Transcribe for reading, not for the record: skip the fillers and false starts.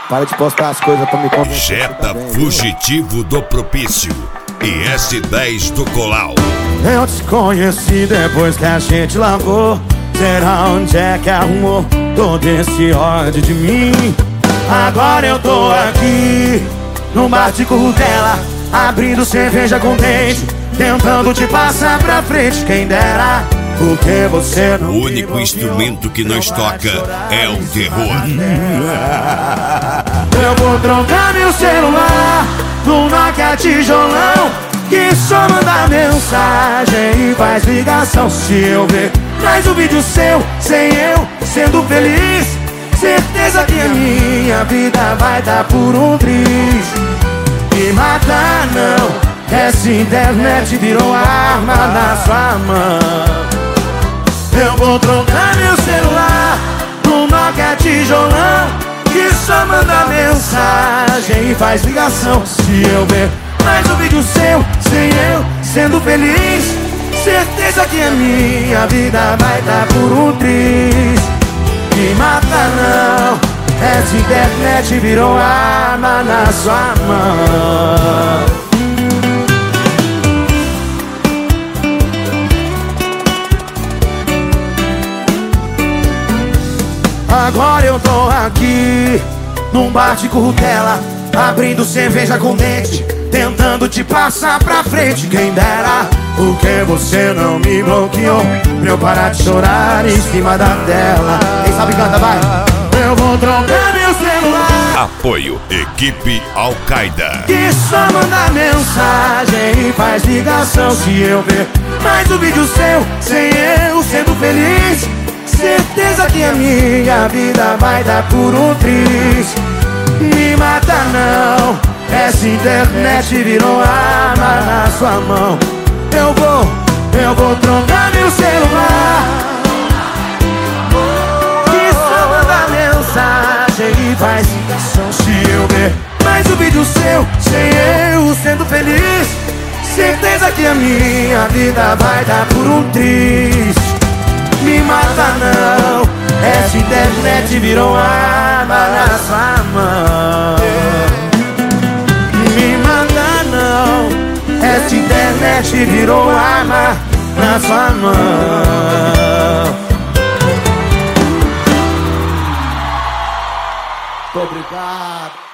Para de postar as coisas pra me convencer. Jetta fugitivo do propício e S10 do Colau. Eu te conheci depois que a gente lavou. Será onde é que arrumou todo esse ódio de mim? Agora eu tô aqui num bar de currutela, abrindo cerveja com dente, tentando te passar pra frente. Quem dera, porque você não. O único instrumento que nós toca é o terror. Eu vou trocar meu celular no Nokia tijolão, que só manda mensagem e faz ligação. Se eu ver mais um vídeo seu, sem eu sendo feliz, certeza que a minha vida vai dar por um triz. Me matar não, essa internet virou arma na sua mão. Eu vou trocar meu celular no Nokia tijolão, que só manda mensagem e faz ligação. Se eu ver mais um vídeo seu, sem eu sendo feliz, certeza que a minha vida vai dar por um triz. Me mata não, essa internet virou arma na sua mão. Agora eu tô aqui num bar de currutela, abrindo cerveja com dente, tentando te passar pra frente. Quem dera, porque você não me bloqueou pra eu parar de chorar em cima da tela. Quem sabe canta, vai. Eu vou trocar meu celular. Apoio Equipe Al-Qaeda, que só manda mensagem e faz ligação. Se eu ver mais um vídeo seu, sem eu sendo feliz, certeza que a minha vida vai dar por um triz. Me mata não, essa internet virou arma na sua mão. Eu vou trocar meu celular, que só manda mensagem e faz ligação. Se eu ver mais um vídeo seu, sem eu sendo feliz, certeza que a minha vida vai dar por um triz. Me mata não, essa internet virou arma na sua mão. Me mata não, essa internet virou arma na sua mão. Muito obrigado.